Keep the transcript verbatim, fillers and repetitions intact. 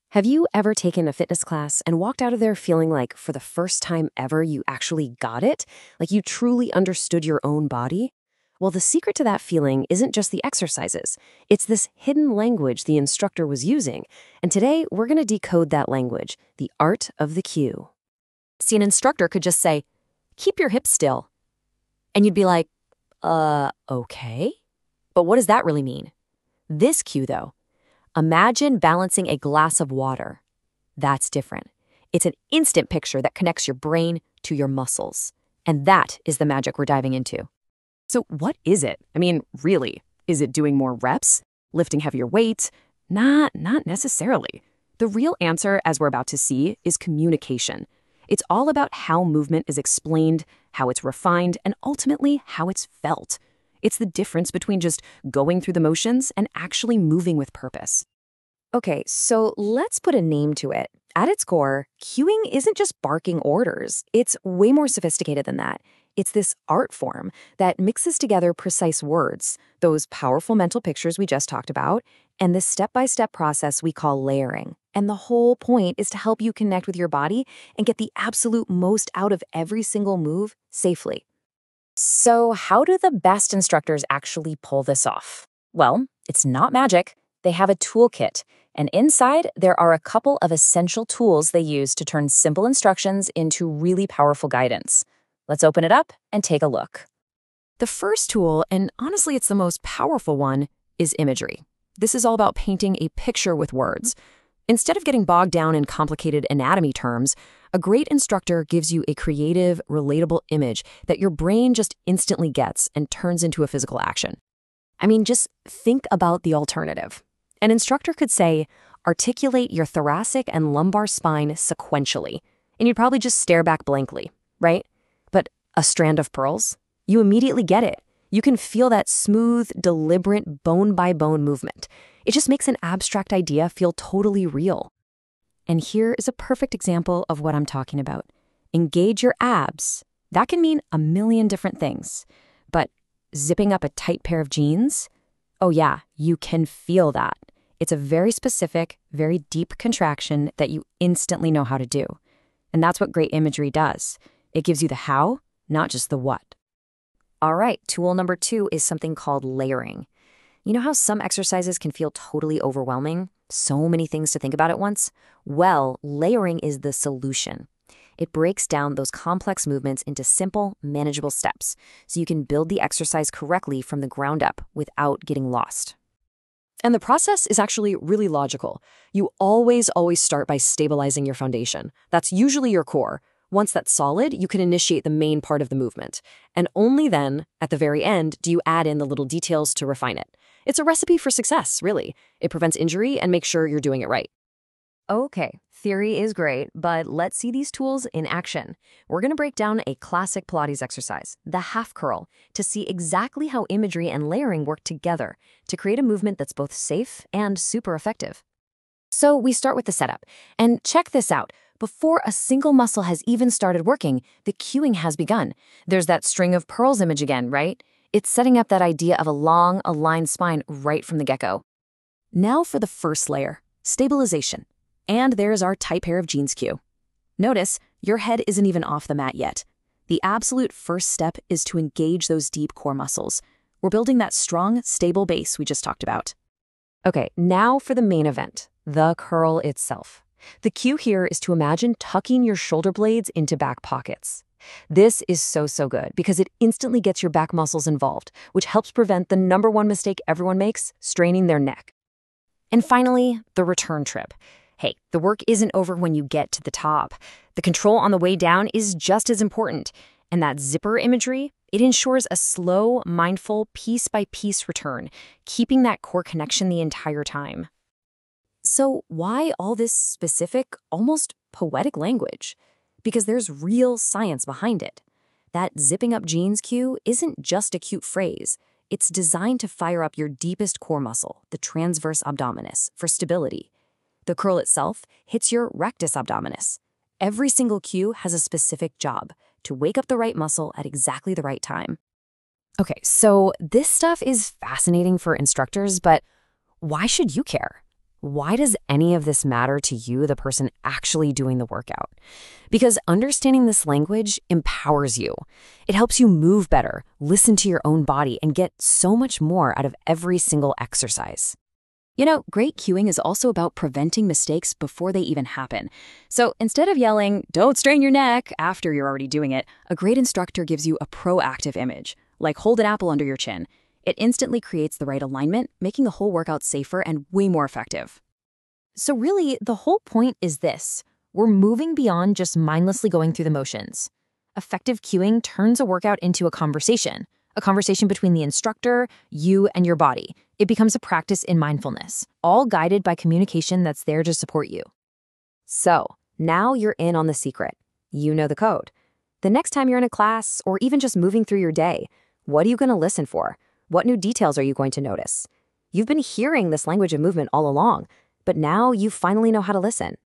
Have you ever taken a fitness class and walked out of there feeling like for the first time ever you actually got it? Like you truly understood your own body? Well, the secret to that feeling isn't just the exercises. It's this hidden language the instructor was using. And today, we're going to decode that language, the art of the cue. See, an instructor could just say, "Keep your hips still." And you'd be like, uh, okay. But what does that really mean? This cue, though, imagine balancing a glass of water. That's different. It's an instant picture that connects your brain to your muscles. And that is the magic we're diving into. So what is it? I mean, really, is it doing more reps? Lifting heavier weights? Nah, not necessarily. The real answer, as we're about to see, is communication. It's all about how movement is explained, how it's refined, and ultimately how it's felt. It's the difference between just going through the motions and actually moving with purpose. Okay, so let's put a name to it. At its core, cueing isn't just barking orders. It's way more sophisticated than that. It's this art form that mixes together precise words, those powerful mental pictures we just talked about, and this step-by-step process we call layering. And the whole point is to help you connect with your body and get the absolute most out of every single move safely. So how do the best instructors actually pull this off? Well, it's not magic. They have a toolkit, and inside there are a couple of essential tools they use to turn simple instructions into really powerful guidance. Let's open it up and take a look. The first tool, and honestly it's the most powerful one, is imagery. This is all about painting a picture with words. Instead of getting bogged down in complicated anatomy terms, a great instructor gives you a creative, relatable image that your brain just instantly gets and turns into a physical action. I mean, just think about the alternative. An instructor could say, articulate your thoracic and lumbar spine sequentially, and you'd probably just stare back blankly, right? But a strand of pearls? You immediately get it. You can feel that smooth, deliberate, bone-by-bone movement. It just makes an abstract idea feel totally real. And here is a perfect example of what I'm talking about. Engage your abs. That can mean a million different things. But zipping up a tight pair of jeans? Oh yeah, you can feel that. It's a very specific, very deep contraction that you instantly know how to do. And that's what great imagery does. It gives you the how, not just the what. All right, tool number two is something called layering. You know how some exercises can feel totally overwhelming? So many things to think about at once? Well, layering is the solution. It breaks down those complex movements into simple, manageable steps, so you can build the exercise correctly from the ground up without getting lost. And the process is actually really logical. You always, always start by stabilizing your foundation. That's usually your core. Once that's solid, you can initiate the main part of the movement. And only then, at the very end, do you add in the little details to refine it. It's a recipe for success, really. It prevents injury and makes sure you're doing it right. Okay, theory is great, but let's see these tools in action. We're going to break down a classic Pilates exercise, the half curl, to see exactly how imagery and layering work together to create a movement that's both safe and super effective. So we start with the setup. And check this out. Before a single muscle has even started working, the cueing has begun. There's that string of pearls image again, right? It's setting up that idea of a long, aligned spine right from the get-go. Now for the first layer, stabilization. And there's our tight pair of jeans cue. Notice, your head isn't even off the mat yet. The absolute first step is to engage those deep core muscles. We're building that strong, stable base we just talked about. Okay, now for the main event, the curl itself. The cue here is to imagine tucking your shoulder blades into back pockets. This is so, so good because it instantly gets your back muscles involved, which helps prevent the number one mistake everyone makes, straining their neck. And finally, the return trip. Hey, the work isn't over when you get to the top. The control on the way down is just as important. And that zipper imagery, it ensures a slow, mindful, piece-by-piece return, keeping that core connection the entire time. So why all this specific, almost poetic language? Because there's real science behind it. That zipping up jeans cue isn't just a cute phrase. It's designed to fire up your deepest core muscle, the transverse abdominis, for stability. The curl itself hits your rectus abdominis. Every single cue has a specific job, to wake up the right muscle at exactly the right time. Okay, so this stuff is fascinating for instructors, but why should you care? Why does any of this matter to you, the person actually doing the workout? Because understanding this language empowers you. It helps you move better, listen to your own body, and get so much more out of every single exercise. You know, great cueing is also about preventing mistakes before they even happen. So instead of yelling, "Don't strain your neck," after you're already doing it, a great instructor gives you a proactive image, like hold an apple under your chin. It instantly creates the right alignment, making the whole workout safer and way more effective. So really, the whole point is this. We're moving beyond just mindlessly going through the motions. Effective cueing turns a workout into a conversation, a conversation between the instructor, you, and your body. It becomes a practice in mindfulness, all guided by communication that's there to support you. So, now you're in on the secret. You know the code. The next time you're in a class, or even just moving through your day, what are you going to listen for? What new details are you going to notice? You've been hearing this language of movement all along, but now you finally know how to listen.